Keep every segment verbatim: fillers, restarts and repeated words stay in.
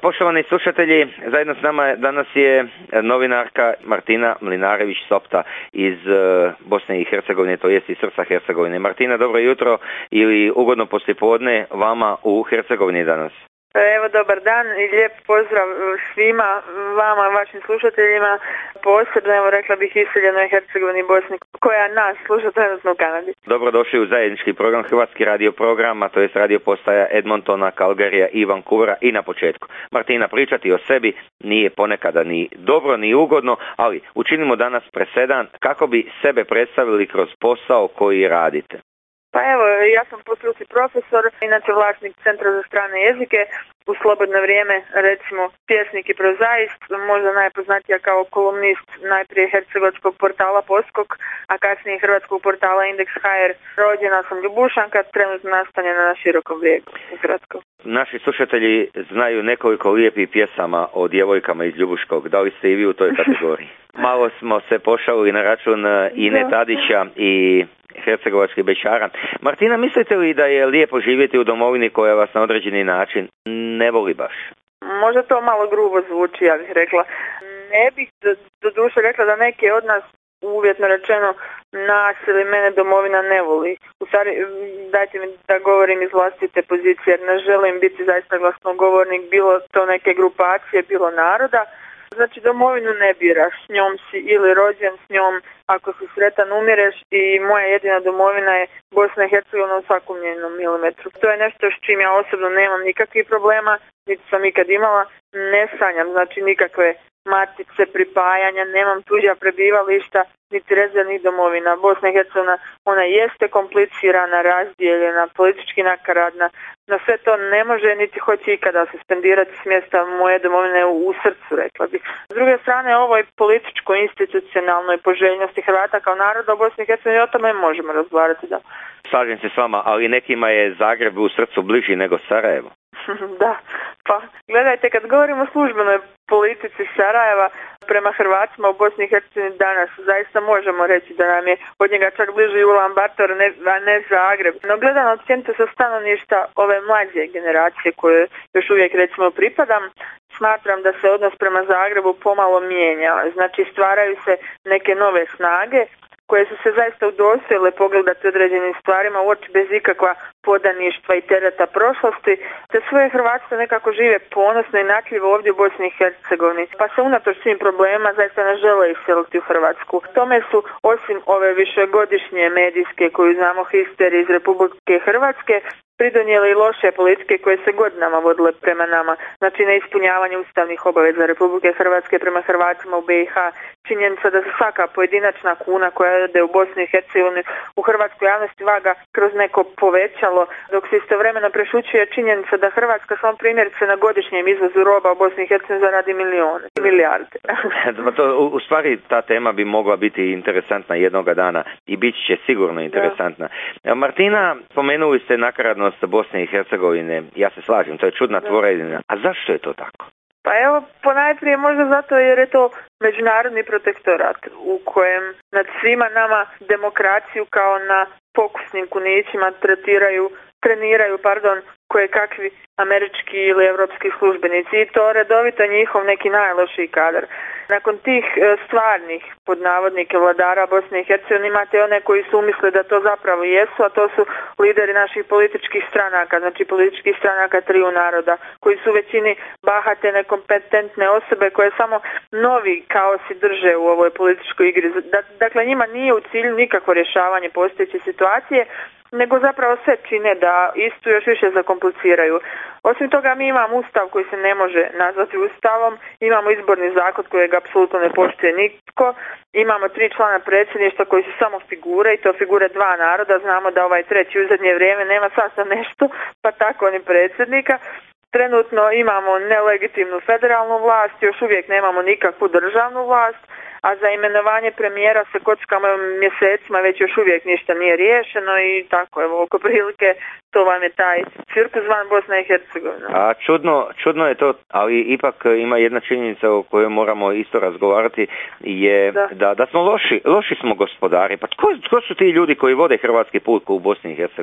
Poštovani slušatelji, zajedno s nama danas je novinarka Martina Mlinarević-Sopta iz Bosne i Hercegovine, to jest iz srca Hercegovine. Martina, dobro jutro ili ugodno poslijepodne vama u Hercegovini danas. Evo, dobar dan i lijep pozdrav svima vama, vašim slušateljima, posebno, evo, rekla bih, iseljenoj Hercegovini i Bosni, koja nas sluša trenutno u Kanadi. Dobrodošli u zajednički program Hrvatski radio programa, to jest radio postaja Edmontona, Calgaryja i Vancouvera. I na početku, Martina, pričati o sebi nije ponekada ni dobro ni ugodno, ali učinimo danas presedan kako bi sebe predstavili kroz posao koji radite. Pa evo, ja sam po struci profesor, inače vlasnik Centra za strane jezike, u slobodno vrijeme recimo pjesnik i prozaist, možda najpoznatija kao kolumnist najprije hercegovačkog portala Poskok, a kasnije hrvatskog portala Indeks ha er. Rođena sam Ljubušanka, trenutno nastanjena na Širokom brijegu u Hrvatskoj. Naši slušatelji znaju nekoliko lijepih pjesama o djevojkama iz Ljubuškog. Da li ste i vi u toj kategoriji? Malo smo se pošalili na račun Ine Tadića i hercegovačkih bećara. Martina, mislite li da je lijepo živjeti u domovini koja vas na određeni način ne voli baš? Možda to malo grubo zvuči, ja bih rekla. Ne bih do, do duše rekla da neke od nas, uvjetno rečeno, nas ili mene domovina ne voli. U stvari, dajte mi da govorim iz vlastite pozicije, jer ne želim biti zaista glasnogovornik bilo to neke grupacije, bilo naroda. Znači, domovinu ne biraš, s njom si ili rođen, s njom ako si sretan umireš, i moja jedina domovina je Bosna i Hercegovina u svakom njenom milimetru. To je nešto s čim ja osobno nemam nikakvih problema, niti sam ikad imala, ne sanjam, znači nikakve matice, pripajanja, nemam tuđa prebivališta, niti rezervnih domovina. Bosna i Hercegovina, ona jeste komplicirana, razdijeljena, politički nakaradna, na sve to ne može niti hoće ikada suspendirati s mjesta moje domovine u, u srcu, rekla bih. S druge strane, ovoj političko-institucionalnoj poželjnosti Hrvata kao naroda u Bosni i Hercegovini, o tome možemo razgovarati, da. Slažem se s vama, ali nekima je Zagreb u srcu bliži nego Sarajevo. Da, pa gledajte, kad govorimo o službenoj politici Sarajeva prema Hrvatima u Bosni i Hercegovini danas, zaista možemo reći da nam je od njega čak bliži Ulan Bator, ne, a ne Zagreb. No, gledano općenito sa stanovišta ove mlađe generacije koje još uvijek recimo pripadam, smatram da se odnos prema Zagrebu pomalo mijenja. Znači, stvaraju se neke nove snage koje su se zaista udostojile pogledati određenim stvarima u oči bez ikakva podaništva i tereta prošlosti, te svoje Hrvatstvo nekako žive ponosno i nakljivo ovdje u Bosni i Hercegovini, pa se unatoč svim problemima zaista ne žele iseliti u Hrvatsku. Tome su, osim ove višegodišnje medijske koju znamo histerije iz Republike Hrvatske, pridonijele i loše politike koje se godinama vodile prema nama, znači neispunjavanje ustavnih obaveza Republike Hrvatske prema Hrvatima u be i ha, činjenica da se svaka pojedinačna kuna koja ode u Bosnu i Hercegovini u hrvatskoj javnosti vaga kroz neko povećalo, dok se istovremeno prešućuje činjenica da Hrvatska svom primjerice na godišnjem izvozu roba u Bosni i Hercegovini zaradi milijone, milijarde. To, u stvari ta tema bi mogla biti interesantna jednoga dana i bit će sigurno interesantna. Da. Martina, spomenuli ste nakaradnost Bosne i Hercegovine, ja se slažem, to je čudna tvorevina. A zašto je to tako? Pa evo, ponajprije možda zato jer je to međunarodni protektorat u kojem nad svima nama demokraciju kao na pokusnim kunićima tretiraju, treniraju, pardon, koje kakvi američki ili evropski službenici, i to redovito njihov neki najlošiji kadar. Nakon tih e, stvarnih, pod navodnike, vladara Bosne i Hercegovine imate one koji su umisli da to zapravo jesu, a to su lideri naših političkih stranaka, znači političkih stranaka triju naroda, koji su u većini bahate, nekompetentne osobe koje samo novi kaosi drže u ovoj političkoj igri. Dakle, njima nije u cilju nikakvo rješavanje postojeće situacije, nego zapravo sve čine da istu još više zakompliciraju. Osim toga, mi imamo ustav koji se ne može nazvati ustavom, imamo izborni zakon kojeg apsolutno ne poštuje nitko, imamo tri člana predsjedništva koji su samo figure, i to figure dva naroda, znamo da ovaj treći u zadnje vrijeme nema sasvim nešto, pa tako ni predsjednika. Trenutno imamo nelegitimnu federalnu vlast, još uvijek nemamo nikakvu državnu vlast, a za imenovanje premijera se kockamo mjesecima, već još uvijek ništa nije riješeno, i tako, evo, oko prilike to vam je taj cirkus van Bosna i Hercegovina. A čudno, čudno je to, ali ipak ima jedna činjenica o kojoj moramo isto razgovarati, je da, da, da smo loši, loši smo gospodari. Pa tko, tko su ti ljudi koji vode hrvatski put u Bosni i Hercegovini?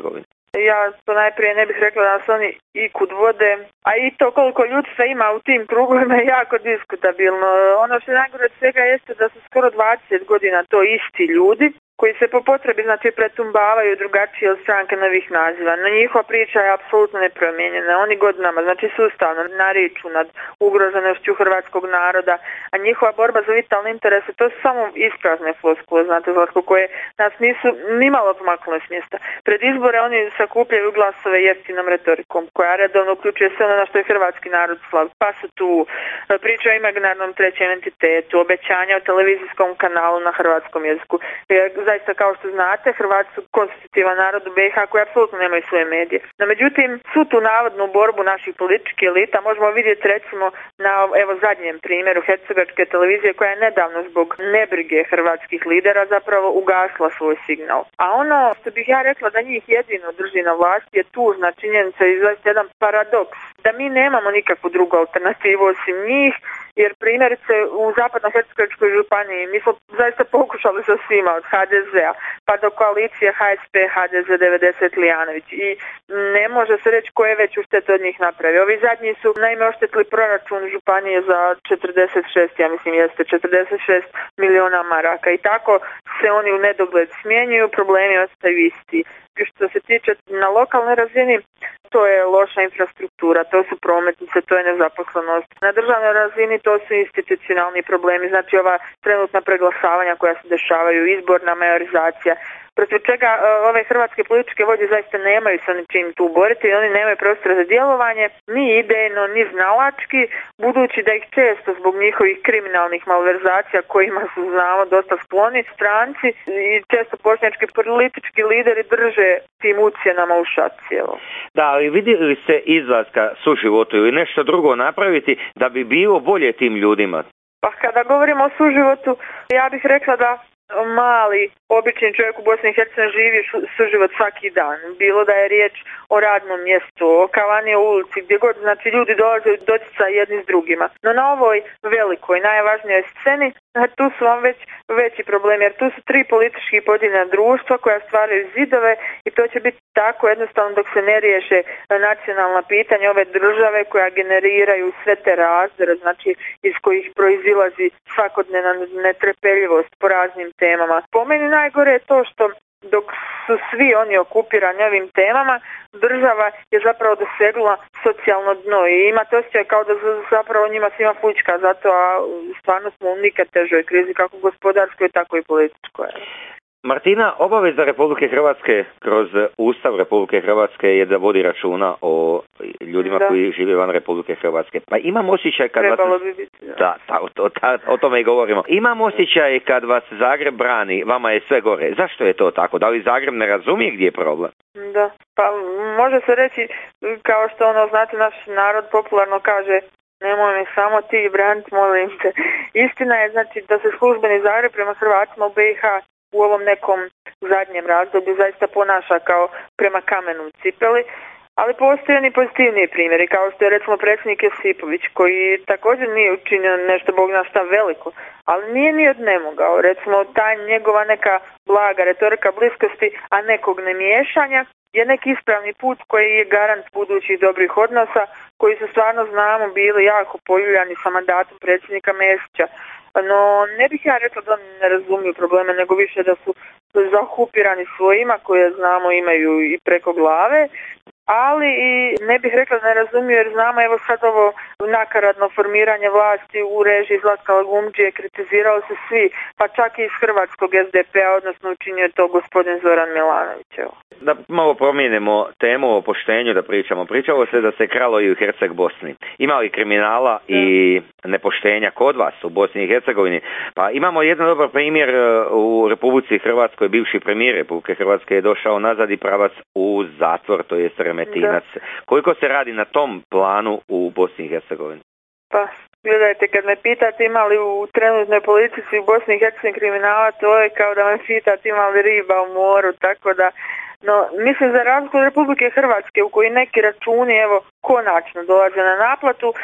Ja to najprije ne bih rekla da nas oni ikud vode, a i to koliko ljudstva ima u tim krugovima je jako diskutabilno. Ono što je najgore od svega jeste da su skoro dvadeset godina to isti ljudi koji se po potrebi znači pretumbavaju drugačije od stranke novih naziva. No njihova priča je apsolutno nepromijenjena. Oni godinama znači sustavno nariču nad ugroženošću hrvatskog naroda, a njihova borba za vitalne interese to su samo isprazne floskule, znate, Zlatko, koje nas nisu nimalo pomaknule s mjesta. Pred izbore oni sakupljaju glasove jeftinom retorikom koja redovno uključuje sve ono na što je hrvatski narod slav. Pa su tu priča o imaginarnom trećem entitetu, obećanja o televizijskom kanalu na hrvatskom jeziku. Zaista, kao što znate, Hrvati su konstitutivan narod u B i H koji apsolutno nemaju svoje medije. No, međutim, svu tu navodnu borbu naših političkih elita možemo vidjeti recimo na evo zadnjem primjeru hercegovačke televizije koja je nedavno zbog nebrige hrvatskih lidera zapravo ugasla svoj signal. A ono što bih ja rekla da njih jedino drži na vlasti je tužna činjenica i zaista jedan paradoks da mi nemamo nikakvu drugu alternativu osim njih, jer primjerice u zapadno-hercegovačkoj županiji mi smo zaista pokušali sa svima od H D Z-a pa do koalicije H S P H D Z devedeset Lijanović i ne može se reći ko je već uštet od njih napravio. Ovi zadnji su naime oštetili proračun županije za četrdeset šest, ja mislim jeste četrdeset šest milijuna maraka i tako se oni u nedogled smjenjuju, problemi ostaju isti. Što se tiče na lokalnoj razini, to je loša infrastruktura, to su prometnice, to je nezaposlenost. Na državnoj razini to su institucionalni problemi, znači ova trenutna preglasavanja koja se dešavaju, izborna majorizacija. Protiv čega ove hrvatske političke vođe zaista nemaju se ničim tu boriti i oni nemaju prostora za djelovanje, ni idejno, ni znalački, budući da ih često zbog njihovih kriminalnih malverzacija kojima su, znamo, dosta skloni, stranci i često bošnjački politički lideri drže tim ucjenama u šaci. Da, ali vidjeli ste izlaska suživotu ili nešto drugo napraviti da bi bilo bolje tim ljudima? Pa kada govorimo o suživotu, ja bih rekla da mali, obični čovjek u Bosni i Hercegovini živi suživot svaki dan. Bilo da je riječ o radnom mjestu, o kavani, o ulici, gdje god, znači ljudi dolaze u doticaj jedni s drugima. No na ovoj velikoj, najvažnijoj sceni, tu su vam već veći problemi, jer tu su tri politički podijeljena društva koja stvaraju zidove i to će biti tako jednostavno dok se ne riješe nacionalna pitanja ove države koja generiraju sve te razdore, znači iz kojih proizilazi svakodnevna netrpeljivost po raznim temama. Po meni najgore je to što dok su svi oni okupirani ovim temama, država je zapravo dosegla socijalno dno i imate osjećaj kao da zapravo njima svima fućka zato, a stvarno smo u nikad težoj krizi kako gospodarskoj, tako i političkoj. Martina, obaveza Republike Hrvatske kroz Ustav Republike Hrvatske je da vodi računa o ljudima da. koji žive van Republike Hrvatske. Pa imam osjećaj kad Trebalo vas... bi biti, da. Da, da, o, ta, o tome i govorimo. Imam osjećaj kad vas Zagreb brani, vama je sve gore. Zašto je to tako? Da li Zagreb ne razumije gdje je problem? Da, pa može se reći kao što ono, znate, naš narod popularno kaže nemoj me samo ti braniti, molim te. Istina je znači da se službeni Zagreb prema Hrvatima u B i H u ovom nekom zadnjem razdoblju zaista ponaša kao prema kamenu u cipeli, ali postoje oni pozitivniji primjeri, kao što je recimo predsjednik Josipović, koji također nije učinio nešto bog zna šta veliko, ali nije ni od nemogao. Recimo ta njegova neka blaga retorika bliskosti, a nekog nemiješanja, je neki ispravni put koji je garant budućih dobrih odnosa, koji su stvarno, znamo, bili jako poljuljani sa mandatom predsjednika Mesića. No, ne bih ja rekla da oni ne razumiju probleme, nego više da su zahupirani svojima koje, znamo, imaju i preko glave, ali i ne bih rekla da ne razumiju jer znamo, evo sad ovo nakaradno formiranje vlasti u režiji Zlatka Lagumdžije kritizirali su svi, pa čak i iz hrvatskog S D P-a, odnosno učinio je to gospodin Zoran Milanović. Evo. Da malo promijenimo temu o poštenju da pričamo. Pričalo se da se kralo i u Herceg Bosni. Ima li kriminala i nepoštenja kod vas u Bosni i Hercegovini? Pa imamo jedan dobar primjer u Republici Hrvatskoj. Bivši premijer Republike Hrvatske je došao nazad i pravac u zatvor, to jest Remetinac. Da. Koliko se radi na tom planu u Bosni i Hercegovini? Pa, gledajte, kad me pitate ima li u trenutnoj politici u Bosni i Hercegovini kriminala, to je kao da me pitate ima li riba u moru, tako da, no, mislim za razliku od Republike Hrvatske u kojoj neki računi, evo, konačno dolaze na naplatu,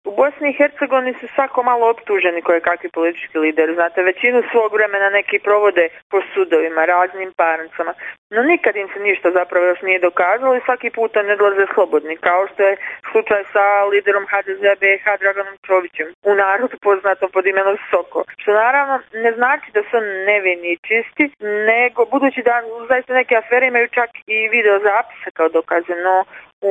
U Bosni i Hercegovini su svako malo optuženi koje kakvi politički lideri. Znate, većinu svog vremena neki provode po sudovima, raznim parnicama. No nikad im se ništa zapravo još nije dokazalo i svaki puta ne dolaze slobodni, kao što je slučaj sa liderom ha de ze be ha Draganom Čovićem, u narodu poznatom pod imenom Soko. Što naravno ne znači da su nevini i čisti, nego budući da zaista neke afere imaju čak i video zapise kao dokaze, no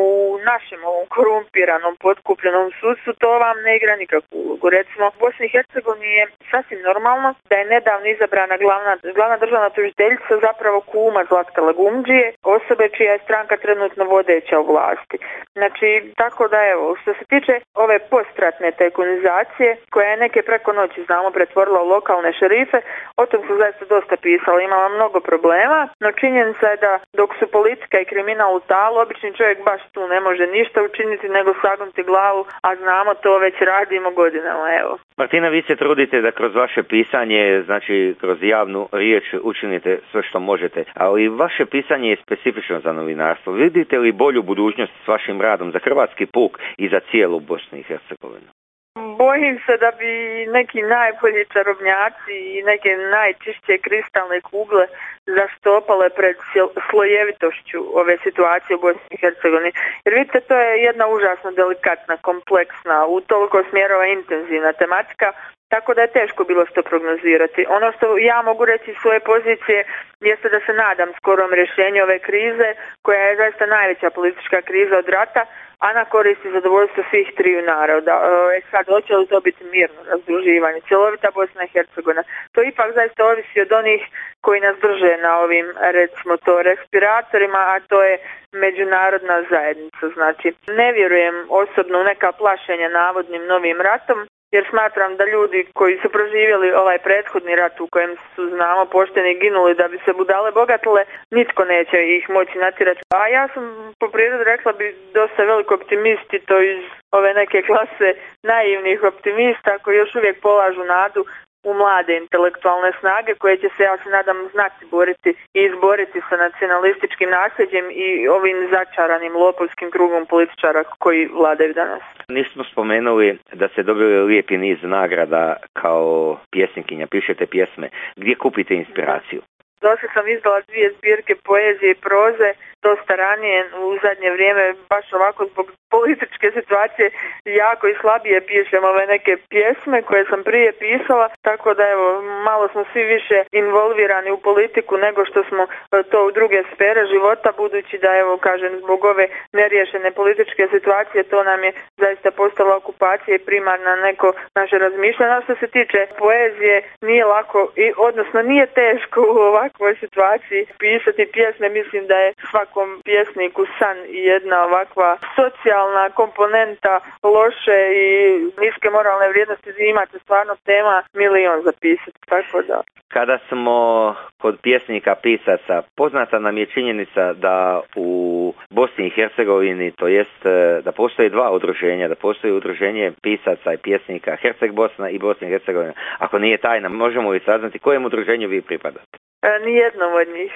u našem ovom korumpiranom, potkupljenom sudstvu to vam ne igra nikakvu ulogu. Recimo, u Bosni i Hercegovini je sasvim normalno da je nedavno izabrana glavna, glavna državna tužiteljica zapravo kuma Zlatka Lagumdžije, osobe čija je stranka trenutno vodeća u vlasti. Znači, tako da evo, što se tiče ove postratne tajkunizacije, koja je neke preko noći, znamo, pretvorila u lokalne šerife, o tom su zaista dosta pisali, imala mnogo problema, no činjenica je da dok su politika i kriminal u talu, obični čovjek baš tu ne može ništa učiniti nego sagnuti glavu, a znamo to već radimo godinama, evo. Martina, vi se trudite da kroz vaše pisanje, znači kroz javnu riječ učinite sve što možete, ali vaše pisanje je specifično za novinarstvo. Vidite li bolju budućnost s vašim radom za hrvatski puk i za cijelu Bosnu i Hercegovinu? Bojim se da bi neki najbolji čarobnjaci i neke najčišće kristalne kugle zaštopale pred slojevitošću ove situacije u Bosni i Hercegovini. Jer vidite, to je jedna užasno delikatna, kompleksna, u toliko smjerova intenzivna tematika, tako da je teško bilo što prognozirati. Ono što ja mogu reći iz svoje pozicije jeste da se nadam skorom rješenju ove krize, koja je zaista najveća politička kriza od rata, a na korist i zadovoljstvo svih triju naroda. E sad, hoće li to biti mirno razdruživanje, cjelovita Bosna i Hercegovina? To ipak zaista ovisi od onih koji nas drže na ovim, recimo to, respiratorima, a to je međunarodna zajednica. Znači, ne vjerujem osobno u neka plašenja navodnim novim ratom, jer smatram da ljudi koji su proživjeli ovaj prethodni rat u kojem su, znamo, pošteni ginuli da bi se budale bogatile, nitko neće ih moći natjerati. A ja sam po prirodi rekla bi dosta velik optimist i to iz ove neke klase naivnih optimista koji još uvijek polažu nadu u mlade intelektualne snage koje će se, ja se nadam, znati boriti i izboriti sa nacionalističkim nasljeđem i ovim začaranim lopovskim krugom političara koji vladaju danas. Nismo spomenuli da ste dobili lijepi niz nagrada kao pjesnikinja, pišete pjesme. Gdje kupite inspiraciju? Dosta sam izdala dvije zbirke poezije i proze, dosta ranije u zadnje vrijeme, baš ovako zbog političke situacije jako i slabije pišem ove neke pjesme koje sam prije pisala, tako da evo, malo smo svi više involvirani u politiku nego što smo to u druge sfere života, budući da evo, kažem, zbog ove neriješene političke situacije to nam je zaista postala okupacija i primarna neko naše razmišljanje. Što se tiče poezije, nije lako, i, odnosno nije teško u ovakvoj situaciji pisati pjesme. Mislim da je svakom pjesniku san i jedna ovakva socijalna komponenta loše i niske moralne vrijednosti, imate stvarno tema milion za pisati, tako da. Kada smo kod pjesnika pisaca, poznata nam je činjenica da u Bosni i Hercegovini, to jest da postoje dva udruženja, da postoji udruženje pisaca i pjesnika Herceg Bosna i Bosna i Hercegovina. Ako nije tajna, možemo li saznati kojem udruženju vi pripadate? E, nijednom od njih.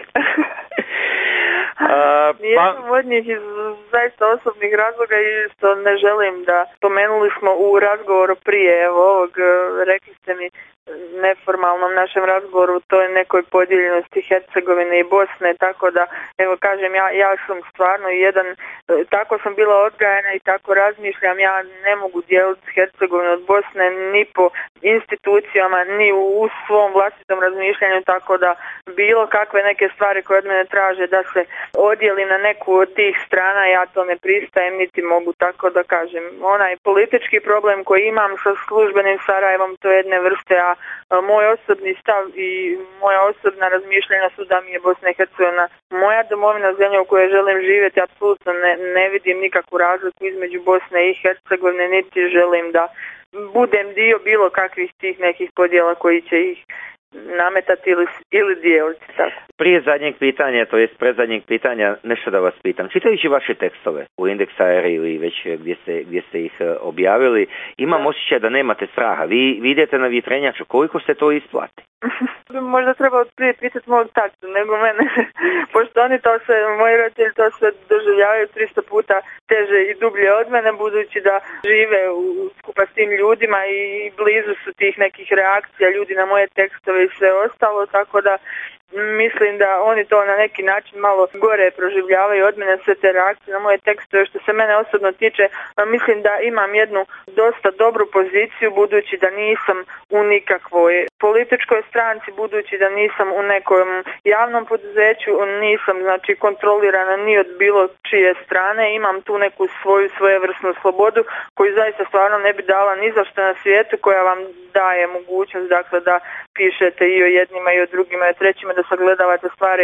Uh, Nijednom pa... od njih iz zaista osobnih razloga i što ne želim da spomenuli smo u razgovoru prije evo ovog, rekli ste mi neformalnom našem razgovoru toj nekoj podijeljenosti Hercegovine i Bosne, tako da evo kažem ja, ja sam stvarno jedan, tako sam bila odgajana i tako razmišljam, ja ne mogu dijeliti Hercegovinu od Bosne ni po institucijama, ni u, u svom vlastitom razmišljanju, tako da bilo kakve neke stvari koje od mene traže da se odjelim na neku od tih strana, ja to ne pristajem niti mogu, tako da kažem, onaj politički problem koji imam sa službenim Sarajevom, to je jedne vrste, a moj osobni stav i moja osobna razmišljanja su da mi je Bosna i Hercegovina moja domovina, zemlja u kojoj želim živjeti, apsolutno ne, ne vidim nikakvu razliku između Bosne i Hercegovine, niti želim da budem dio bilo kakvih tih nekih podjela koji će ih nametati ili, ili dijeliti. Tako. Prije zadnjeg pitanja, to jest pred zadnjeg pitanja, nešto da vas pitam. Čitajući vaše tekstove u Indeksa ili već gdje ste, gdje ste ih objavili, imam da. osjećaj da nemate straha. Vi, vi idete na vjetrenjaču. Koliko ste to isplati? Možda treba prije pitati mog tatu nego mene, pošto oni to sve, moji roditelji to sve doživljavaju tristo puta teže i dublje od mene, budući da žive u, skupa s tim ljudima i blizu su tih nekih reakcija ljudi na moje tekstove i sve ostalo, tako da mislim da oni to na neki način malo gore proživljavaju od mene, sve te reakcije na moje tekstove. Što se mene osobno tiče, mislim da imam jednu dosta dobru poziciju, budući da nisam u nikakvoj političkoj stranci, budući da nisam u nekom javnom poduzeću, nisam znači kontrolirana ni od bilo čije strane, imam tu neku svoju svojevrsnu slobodu koju zaista stvarno ne bi dala ni za što na svijetu, koja vam daje mogućnost dakle da pišete i o jednima i o drugima i o trećima, da sagledavate stvari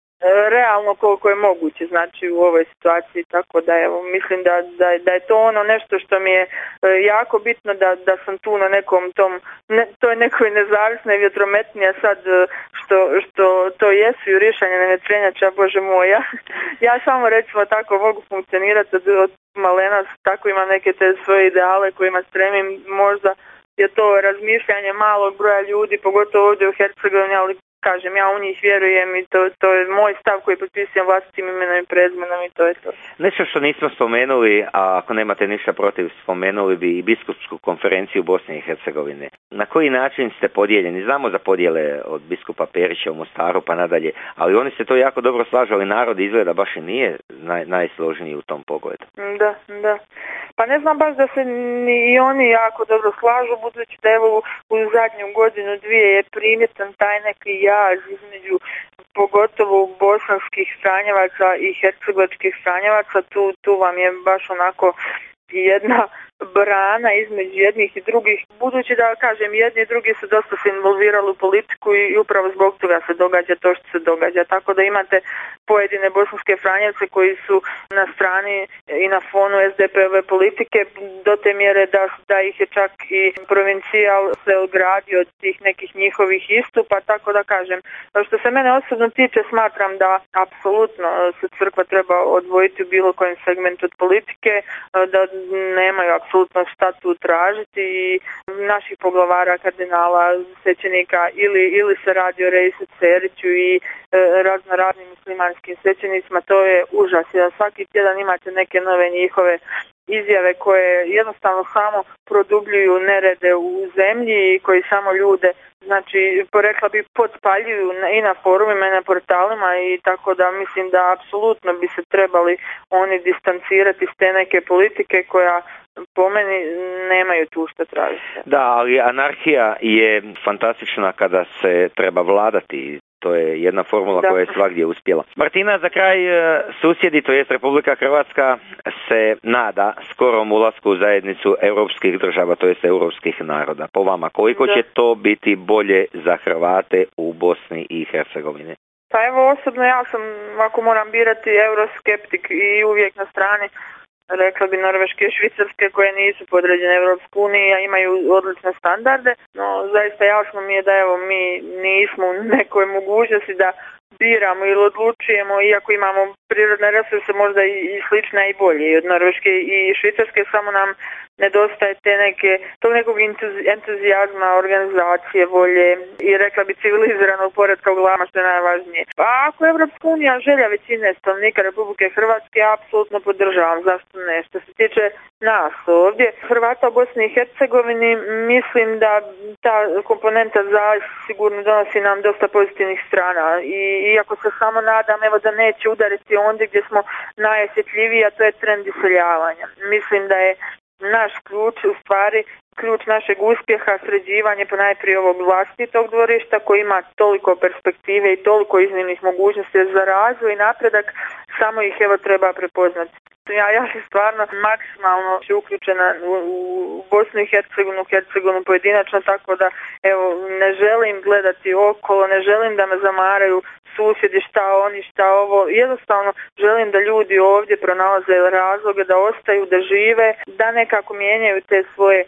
realno koliko je moguće znači u ovoj situaciji, tako da evo mislim da, da, da je to ono nešto što mi je jako bitno, da, da sam tu na nekom tom ne, toj nekoj nezavisnoj vjetrometnija sad što, što to jesu jurišanje na vjetrenjača, bože moj, ja, ja samo recimo tako mogu funkcionirati od, od malena, tako imam neke te svoje ideale kojima stremim, možda je to razmišljanje malog broja ljudi, pogotovo ovdje u Hercegovini, ali kažem, ja u njih vjerujem i to, to je moj stav koji potpisujem vlastitim imenom i prezmenom i to je to. Nešto što nismo spomenuli, a ako nemate ništa protiv, spomenuli bi i biskupsku konferenciju Bosne i Hercegovine. Na koji način ste podijeljeni? Znamo za podjele od biskupa Perića u Mostaru pa nadalje, ali oni se to jako dobro slažali, narod izgleda baš i nije naj, najsložniji u tom pogledu. Da, da. Pa ne znam baš da se ni i oni jako dobro slažu, budući da evo u zadnju godinu dvije je primjetan taj neki jaz između pogotovo bosanskih Franjevaca i hercegovačkih Franjevaca, tu, tu vam je baš onako jedna brana između jednih i drugih, budući da kažem jedni i drugi su dosta se involvirali u politiku i upravo zbog toga se događa to što se događa, tako da imate pojedine bosanske Franjevce koji su na strani i na fonu es de pe ove politike do te mjere da, da ih je čak i provincijal se ogradio od tih nekih njihovih istupa, tako da kažem, što se mene osobno tiče smatram da apsolutno se crkva treba odvojiti u bilo kojem segmentu od politike, da nemaju apsolutno šta tu tražiti i naših poglavara, kardinala, svećenika ili, ili se radi o Reisu Ceriću i e, razno raznim muslimanskim svećenicima, to je užas. Da svaki tjedan imate neke nove njihove izjave koje jednostavno samo produbljuju nerede u zemlji i koji samo ljude, znači porekla bi potpaljuju i na forumima i na portalima i tako da mislim da apsolutno bi se trebali oni distancirati s te neke politike koja po meni nemaju tu što tražiti. Da, ali anarhija je fantastična kada se treba vladati. To je jedna formula da. koja je svagdje uspjela. Martina, za kraj, susjedi, to jest Republika Hrvatska, se nada skorom ulasku u zajednicu europskih država, to jest europskih naroda. Po vama, koliko da. će to biti bolje za Hrvate u Bosni i Hercegovini? Pa evo, osobno ja sam, ako moram birati, euroskeptik i uvijek na strani, rekla bi, Norveške i Švicarske koje nisu podređene Europskoj uniji, a imaju odlične standarde, no zaista jasno mi je da evo mi nismo u nekoj mogućnosti da biramo ili odlučujemo, iako imamo prirodne resurse možda i slične i bolje i od Norveške i Švicarske, samo nam nedostaje te neke, tog nekog entuzijazma, organizacije, volje i rekla bi civiliziranog poretka u glavama, što je najvažnije. Pa ako je Evropska unija želja većine stanovnika Republike Hrvatske, ja apsolutno podržavam, zašto ne. Što se tiče nas ovdje, Hrvata u Bosni i Hercegovini, mislim da ta komponenta za sigurno donosi nam dosta pozitivnih strana i iako se samo nadam evo da neće udariti ondje gdje smo najosjetljiviji, a to je trend iseljavanja. Mislim da je naš ključ, u stvari ključ našeg uspjeha, sređivanje ponajprije ovog vlastitog dvorišta koji ima toliko perspektive i toliko iznimnih mogućnosti za razvoj i napredak, samo ih evo treba prepoznati. Ja, ja sam stvarno maksimalno uključena u, u Bosnu i Hercegovinu, Hercegovinu pojedinačno, tako da evo ne želim gledati okolo, ne želim da me zamaraju susjedi šta oni, šta ovo. Jednostavno želim da ljudi ovdje pronalaze razloge da ostaju, da žive, da nekako mijenjaju te svoje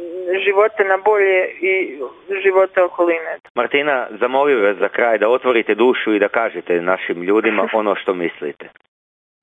živote na bolje i živote okoline. Martina, zamolio vas za kraj da otvorite dušu i da kažete našim ljudima ono što mislite.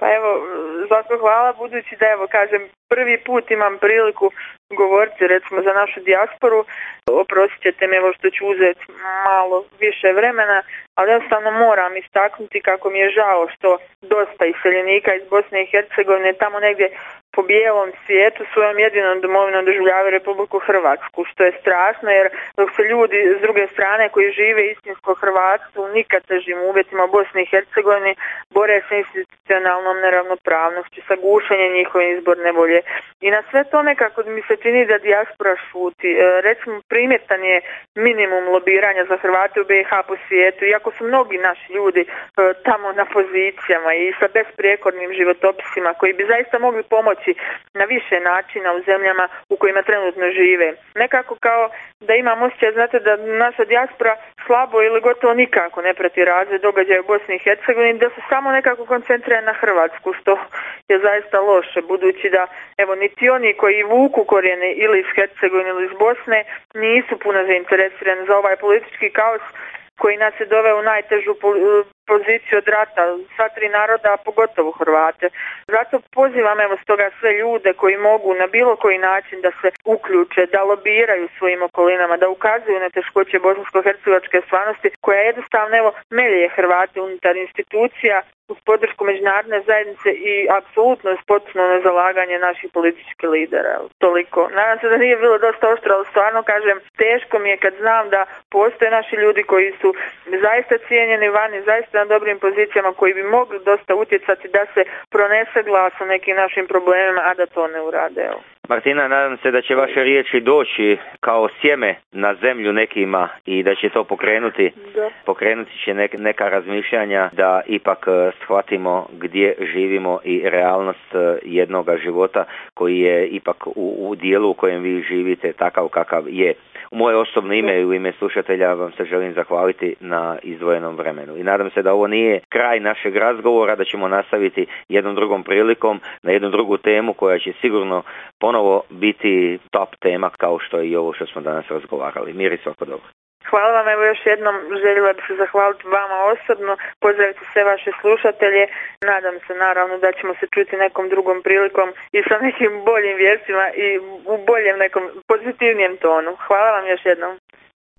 Pa evo, Zlatko, hvala, budući da evo kažem prvi put imam priliku govoriti recimo za našu dijasporu. Oprostit ćete mi evo što ću uzeti malo više vremena, ali jednostavno moram istaknuti kako mi je žao što dosta iseljenika iz Bosne i Hercegovine tamo negdje po bijelom svijetu svojom jedinom domovinom doživljavaju Republiku Hrvatsku, što je strašno jer dok se ljudi s druge strane koji žive istinsko hrvatstvo u nikad težim uvjetima u Bosni i Hercegovini bore se institucionalnom neravnopravnošću, sa gušenjem njihove izborne volje. I na sve to nekako mi se čini da dijaspora šuti. E, recimo primjetan je minimum lobiranja za Hrvate u B i H po svijetu, iako su mnogi naši ljudi e, tamo na pozicijama i sa besprijekornim životopisima koji bi zaista mogli pomoći na više načina u zemljama u kojima trenutno žive. Nekako kao da imam osjećaj, znate, da naša dijaspora slabo ili gotovo nikako ne prati razvoj događaja u Bosni i Hercegovini, da se samo nekako koncentrira na Hrvatsku, što je zaista loše, budući da evo niti oni koji vuku korijene ili iz Hercegovine ili iz Bosne nisu puno zainteresirani za ovaj politički kaos koji nas je doveo u najtežu poziciju od rata, sva tri naroda, a pogotovo Hrvate. Zato pozivam evo stoga sve ljude koji mogu na bilo koji način da se uključe, da lobiraju svojim okolinama, da ukazuju na teškoće bosansko-hercegovačke stvarnosti koja jednostavno evo melje Hrvate unutar institucija uz podršku međunarodne zajednice i apsolutno uz potpuno nezalaganje naših političkih lidera. Toliko. Nadam se da nije bilo dosta oštro, ali stvarno kažem, teško mi je kad znam da postoje naši ljudi koji su zaista cijenjeni vani, zaista na dobrim pozicijama, koji bi mogli dosta utjecati da se pronese glas o nekim našim problemima, a da to ne urade. Evo. Martina, nadam se da će vaše riječi doći kao sjeme na zemlju nekima i da će to pokrenuti. Da. Pokrenuti će neka, neka razmišljanja da ipak shvatimo gdje živimo i realnost jednoga života koji je ipak u, u dijelu u kojem vi živite takav kakav je. U moje osobno ime i u ime slušatelja vam se želim zahvaliti na izdvojenom vremenu. I nadam se da ovo nije kraj našeg razgovora, da ćemo nastaviti jednom drugom prilikom na jednu drugu temu koja će sigurno ponovo biti top tema kao što je i ovo što smo danas razgovarali. Mir i svako dobro. Hvala vam, evo još jednom željela bih se zahvaliti vama osobno, pozdraviti sve vaše slušatelje, nadam se naravno da ćemo se čuti nekom drugom prilikom i sa nekim boljim vijestima i u boljem nekom pozitivnijem tonu. Hvala vam još jednom.